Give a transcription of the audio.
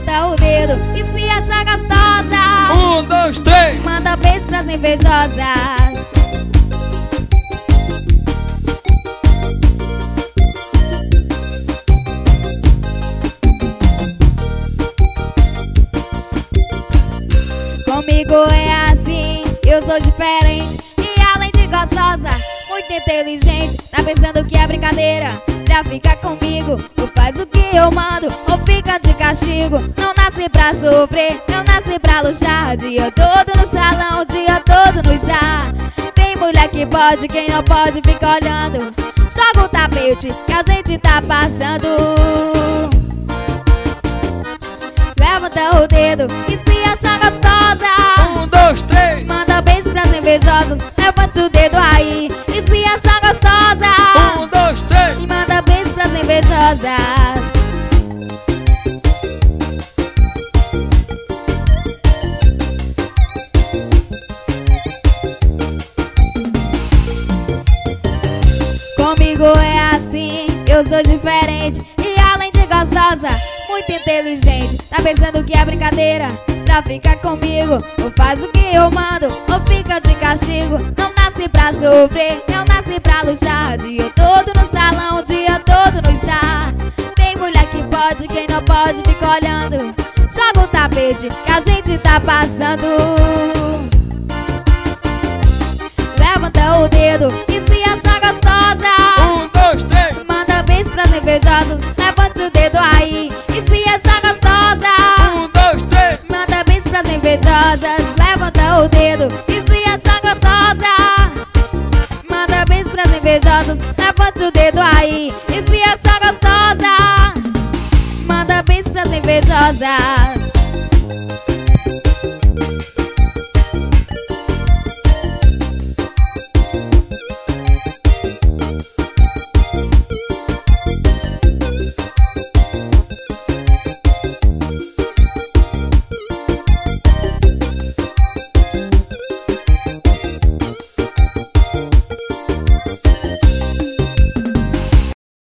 Levanta o dedo e se acha gostosa. 1, 2, 3. Manda beijo pras invejosas. Comigo é assim, eu sou diferente e além de gostosa, muito inteligente. Tá pensando que é brincadeira pra ficar comigo? Ou faz o que eu mando, ou fica de castigo. Não nasci pra sofrer, eu nasci pra luxar. Dia todo no salão, dia todo no estar. Tem mulher que pode, quem não pode fica olhando. Joga o tapete que a gente tá passando. Levanta o dedo e se acha gostosa. 1, 2, 3. Manda beijo pras invejosas. Levante o dedo aí e se acha gostosa. 1, 2, 3. E manda beijo pras invejosas. Comigo é assim, eu sou diferente e além de gostosa, muito inteligente. Tá pensando que é brincadeira pra ficar comigo? Ou faz o que eu mando, ou fica de castigo. Não nasci pra sofrer, eu nasci pra luxar. Dia todo no salão, dia todo no estar. Tem mulher que pode, quem não pode fica olhando. Joga o tapete que a gente tá passando. Levanta o dedo e se acha gostosa. 1, 2, 3. Manda beijo pras invejosas. Levante o dedo aí e se acha gostosa. 1, 2, 3. Manda beijo pras invejosas. Levanta o dedo e se acha gostosa. Manda beijo pras invejosas. Levante o dedo aí e se acha gostosa. Manda beijo pras invejosas.